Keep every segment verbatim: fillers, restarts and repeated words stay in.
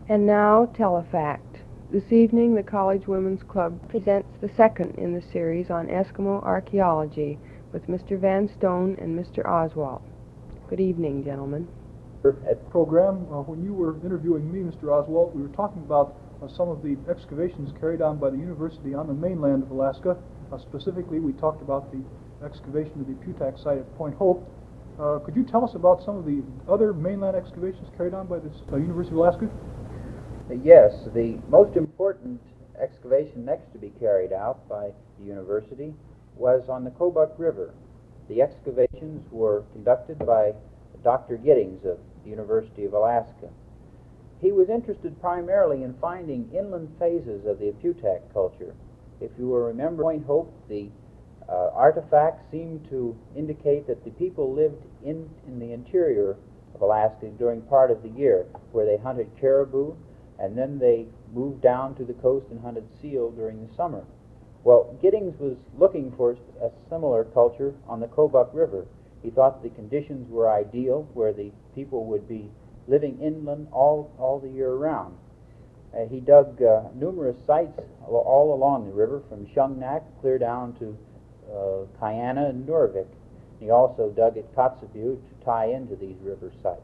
And now, Telefact. This evening, the College Women's Club presents the second in the series on Eskimo archaeology with Mister Van Stone and Mister Oswald. Good evening, gentlemen. At program, uh, when you were interviewing me, Mister Oswald, we were talking about uh, some of the excavations carried on by the university on the mainland of Alaska. Uh, specifically, we talked about the excavation of the Putak site at Point Hope. Uh, could you tell us about some of the other mainland excavations carried on by the uh, University of Alaska? Yes, the most important excavation next to be carried out by the university was on the Kobuk River. The excavations were conducted by Doctor Giddings of the University of Alaska. He was interested primarily in finding inland phases of the Putak culture. If you will remember Point Hope, the uh, artifacts seem to indicate that the people lived in, in the interior of Alaska during part of the year, where they hunted caribou, and then they moved down to the coast and hunted seal during the summer. Well, Giddings was looking for a similar culture on the Kobuk River. He thought the conditions were ideal, where the people would be living inland all, all the year round. Uh, he dug uh, numerous sites all along the river, from Shungnak clear down to uh, Kayana and Nurvik. He also dug at Kotzebue to tie into these river sites.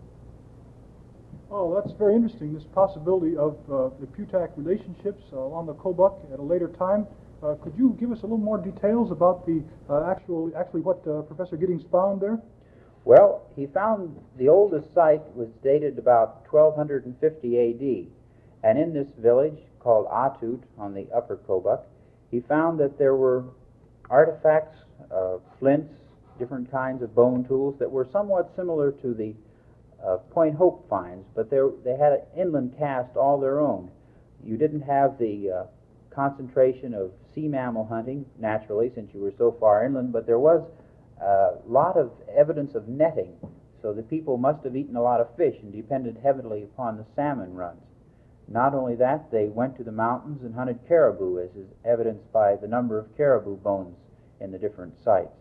Oh, that's very interesting, this possibility of uh, the Putak relationships uh, along the Kobuk at a later time. Uh, could you give us a little more details about the uh, actual, actually what uh, Professor Giddings found there? Well, he found the oldest site was dated about twelve fifty A D, and in this village called Atut on the upper Kobuk, he found that there were artifacts, uh, flints, different kinds of bone tools that were somewhat similar to the Uh, Point Hope finds, but they had an inland cast all their own. You didn't have the uh, concentration of sea mammal hunting, naturally, since you were so far inland, but there was a lot of evidence of netting, so the people must have eaten a lot of fish and depended heavily upon the salmon runs. Not only that, they went to the mountains and hunted caribou, as is evidenced by the number of caribou bones in the different sites.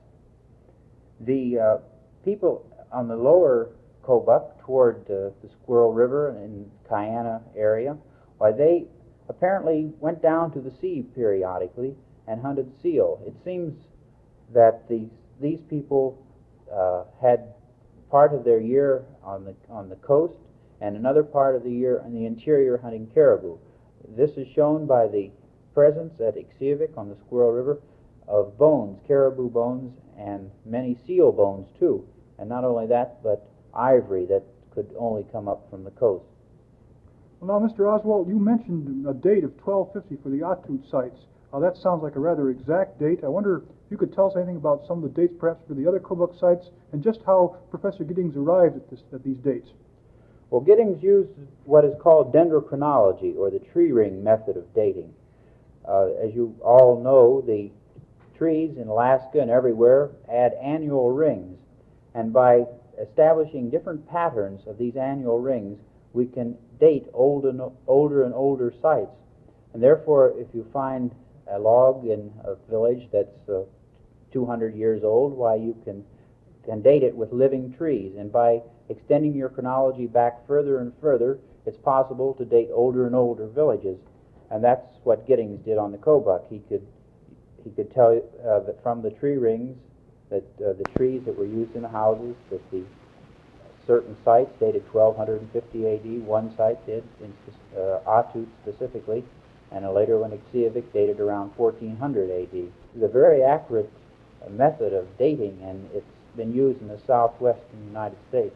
The uh, people on the lower Kobuk toward uh, the Squirrel River and Kayana area, why they apparently went down to the sea periodically and hunted seal. It seems that these these people uh, had part of their year on the on the coast and another part of the year in the interior hunting caribou. This is shown by the presence at Iksivik on the Squirrel River of bones, caribou bones, and many seal bones too. And not only that, but ivory that could only come up from the coast. Well, now, Mister Oswald, you mentioned a date of twelve fifty for the Atut sites. Uh, that sounds like a rather exact date. I wonder if you could tell us anything about some of the dates, perhaps, for the other Kobuk sites, and just how Professor Giddings arrived at, this, at these dates. Well, Giddings used what is called dendrochronology, or the tree ring method of dating. Uh, as you all know, the trees in Alaska and everywhere add annual rings, and by establishing different patterns of these annual rings, we can date old and older and older sites. And therefore, if you find a log in a village that's uh, two hundred years old, why you can, can date it with living trees. And by extending your chronology back further and further, it's possible to date older and older villages. And that's what Giddings did on the Kobuk. He could, he could tell uh, that from the tree rings that uh, the trees that were used in the houses, that the certain sites dated twelve fifty A D, one site did, in uh, Atut specifically, and a later one, Iksivik, dated around fourteen hundred A D. It's a very accurate uh, method of dating, and it's been used in the southwestern United States.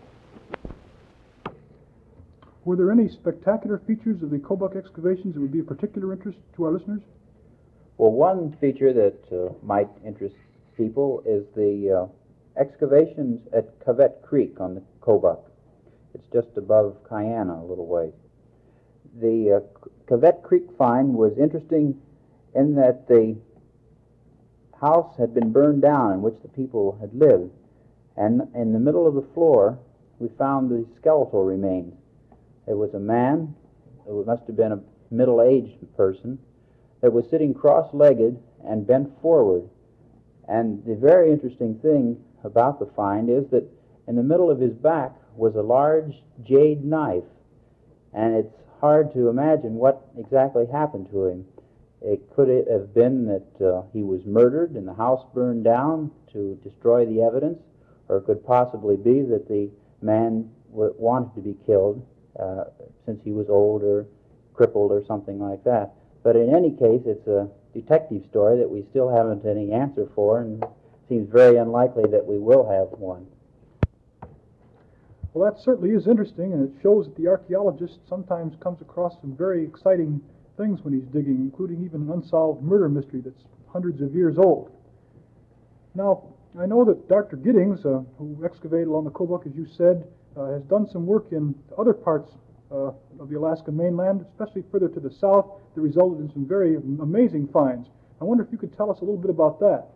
Were there any spectacular features of the Kobuk excavations that would be of particular interest to our listeners? Well, one feature that uh, might interest people is the uh, excavations at Covet Creek on the Kobuk. It's just above Kayana a little way. The uh, Covet Creek find was interesting in that the house had been burned down in which the people had lived, and in the middle of the floor we found the skeletal remains. There was a man, it must have been a middle-aged person, that was sitting cross-legged and bent forward. And the very interesting thing about the find is that in the middle of his back was a large jade knife, and it's hard to imagine what exactly happened to him. It could have been that uh, he was murdered and the house burned down to destroy the evidence, or it could possibly be that the man w- wanted to be killed uh, since he was old or crippled or something like that. But in any case, it's a detective story that we still haven't any answer for, and it seems very unlikely that we will have one. Well, that certainly is interesting, and it shows that the archaeologist sometimes comes across some very exciting things when he's digging, including even an unsolved murder mystery that's hundreds of years old. Now, I know that Doctor Giddings, uh, who excavated along the Kobuk, as you said, uh, has done some work in other parts uh, of the Alaska mainland, especially further to the south, that resulted in some very amazing finds. I wonder if you could tell us a little bit about that.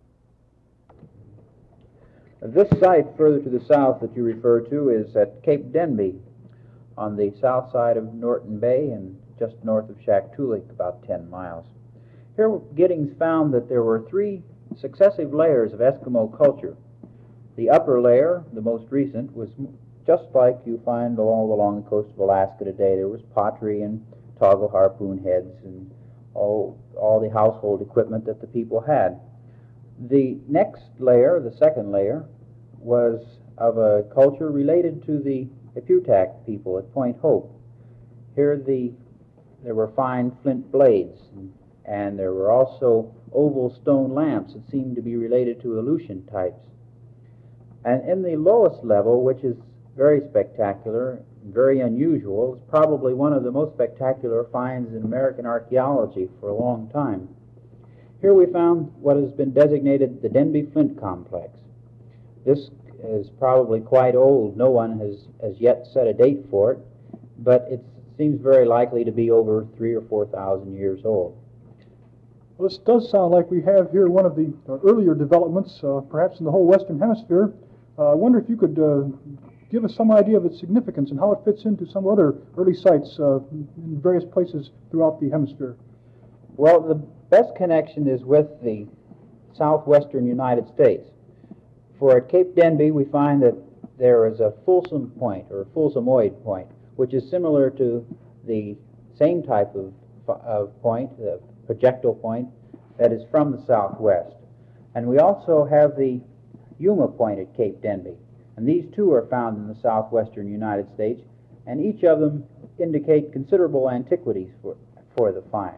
This site further to the south that you refer to is at Cape Denby on the south side of Norton Bay and just north of Shaktoolik, about ten miles. Here Giddings found that there were three successive layers of Eskimo culture. The upper layer, the most recent, was just like you find all along the coast of Alaska today. There was pottery and toggle harpoon heads and all, all the household equipment that the people had. The next layer, the second layer, was of a culture related to the Eputak people at Point Hope. Here the, there were fine flint blades, and, and there were also oval stone lamps that seemed to be related to Aleutian types. And in the lowest level, which is very spectacular, very unusual, is probably one of the most spectacular finds in American archaeology for a long time. Here we found what has been designated the Denby Flint Complex. This is probably quite old. No one has as yet set a date for it, but it seems very likely to be over three or four thousand years old. Well, this does sound like we have here one of the uh, earlier developments, uh, perhaps in the whole Western Hemisphere. Uh, I wonder if you could uh, give us some idea of its significance and how it fits into some other early sites uh, in various places throughout the hemisphere. Well, the best connection is with the southwestern United States. For at Cape Denby, we find that there is a Folsom Point, or a Folsomoid Point, which is similar to the same type of, of point, the projectile point, that is from the southwest. And we also have the Yuma Point at Cape Denby. And these two are found in the southwestern United States, and each of them indicate considerable antiquities for, for the find.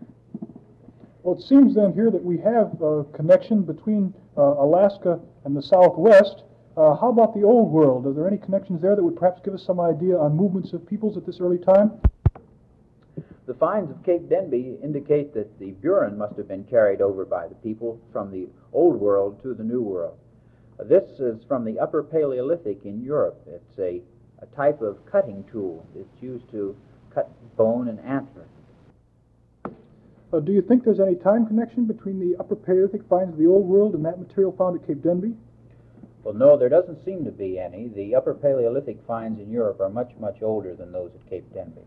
Well, it seems then here that we have a connection between uh, Alaska and the Southwest. Uh, how about the Old World? Are there any connections there that would perhaps give us some idea on movements of peoples at this early time? The finds of Cape Denby indicate that the Burin must have been carried over by the people from the Old World to the New World. Uh, this is from the Upper Paleolithic in Europe. It's a, a type of cutting tool. It's used to cut bone and antler. Uh, do you think there's any time connection between the Upper Paleolithic finds of the Old World and that material found at Cape Denby? Well, no, there doesn't seem to be any. The Upper Paleolithic finds in Europe are much, much older than those at Cape Denby.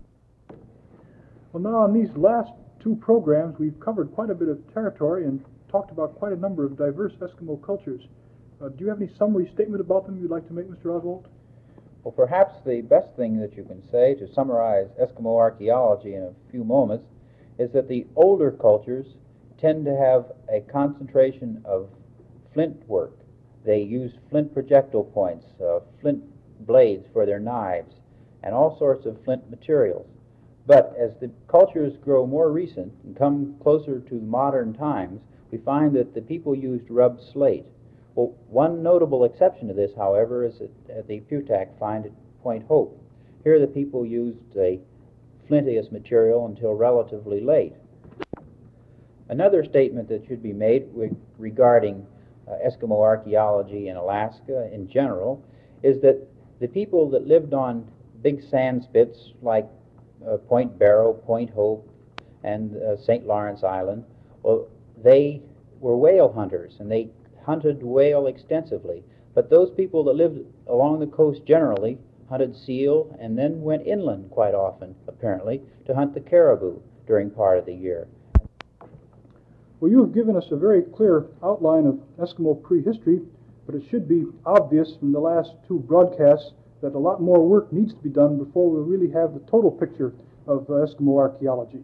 Well, now, in these last two programs, we've covered quite a bit of territory and talked about quite a number of diverse Eskimo cultures. Uh, do you have any summary statement about them you'd like to make, Mister Oswald? Well, perhaps the best thing that you can say to summarize Eskimo archaeology in a few moments is that the older cultures tend to have a concentration of flint work. They used flint projectile points, uh, flint blades for their knives, and all sorts of flint materials. But as the cultures grow more recent and come closer to modern times, we find that the people used rubbed slate. Well, one notable exception to this, however, is at, at the Eputak find at Point Hope. Here the people used a flinteous material until relatively late. Another statement that should be made with, regarding uh, Eskimo archaeology in Alaska in general is that the people that lived on big sand spits like uh, Point Barrow, Point Hope, and uh, Saint Lawrence Island, well, they were whale hunters, and they hunted whale extensively. But those people that lived along the coast generally hunted seal and then went inland quite often, apparently, to hunt the caribou during part of the year. Well, you have given us a very clear outline of Eskimo prehistory, but it should be obvious from the last two broadcasts that a lot more work needs to be done before we really have the total picture of uh, Eskimo archaeology.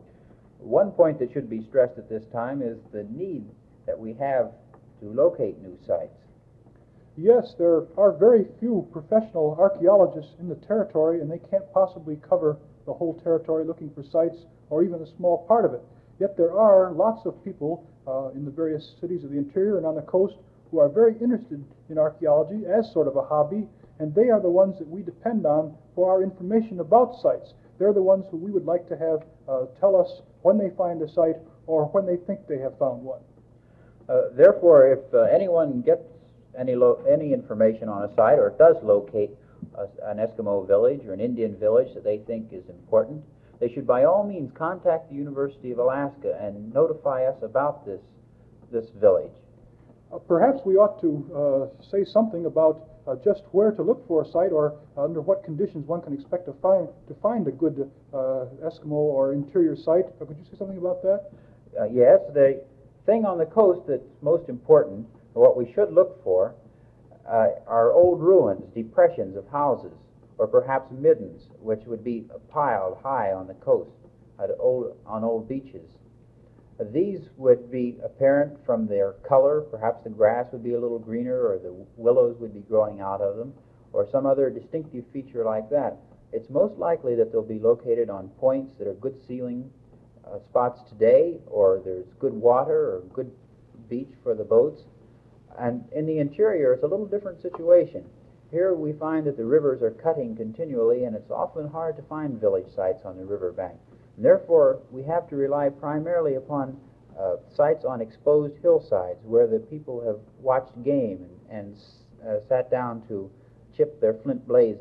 One point that should be stressed at this time is the need that we have to locate new sites. Yes, there are very few professional archaeologists in the territory, and they can't possibly cover the whole territory looking for sites or even a small part of it. Yet there are lots of people uh, in the various cities of the interior and on the coast who are very interested in archaeology as sort of a hobby, and they are the ones that we depend on for our information about sites. They're the ones who we would like to have uh, tell us when they find a site or when they think they have found one. Uh, therefore, if uh, anyone gets any lo- any information on a site or does locate a, an Eskimo village or an Indian village that they think is important, they should by all means contact the University of Alaska and notify us about this this village. Uh, perhaps we ought to uh, say something about uh, just where to look for a site, or under what conditions one can expect to find to find a good uh, Eskimo or interior site. Uh, could you say something about that? Uh, yes, the thing on the coast that's most important, or what we should look for, uh, are old ruins, depressions of houses, or perhaps middens, which would be piled high on the coast at old, on old beaches. Uh, these would be apparent from their color. Perhaps the grass would be a little greener, or the willows would be growing out of them, or some other distinctive feature like that. It's most likely that they'll be located on points that are good sealing uh, spots today, or there's good water or good beach for the boats. And in the interior, it's a little different situation. Here we find that the rivers are cutting continually, and it's often hard to find village sites on the riverbank. And therefore, we have to rely primarily upon uh, sites on exposed hillsides where the people have watched game and, and uh, sat down to chip their flint blades.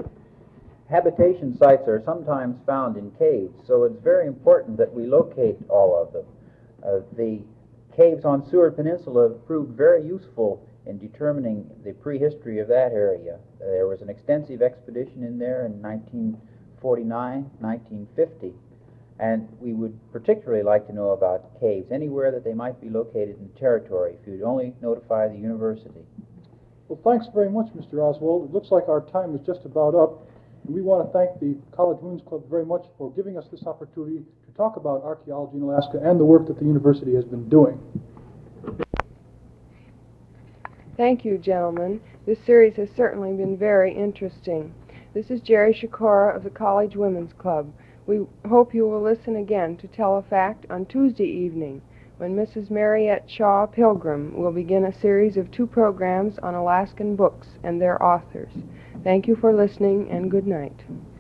Habitation sites are sometimes found in caves, so it's very important that we locate all of them. Uh, the caves on Seward Peninsula have proved very useful in determining the prehistory of that area. Uh, there was an extensive expedition in there in nineteen forty-nine, nineteen fifty, and we would particularly like to know about caves anywhere that they might be located in territory, if you'd only notify the university. Well, thanks very much, Mister Oswald. It looks like our time is just about up. And we want to thank the College Women's Club very much for giving us this opportunity to talk about archaeology in Alaska and the work that the university has been doing. Thank you, gentlemen. This series has certainly been very interesting. This is Jerry Shikora of the College Women's Club. We hope you will listen again to Tell a Fact on Tuesday evening, when Missus Mariette Shaw Pilgrim will begin a series of two programs on Alaskan books and their authors. Thank you for listening, and good night.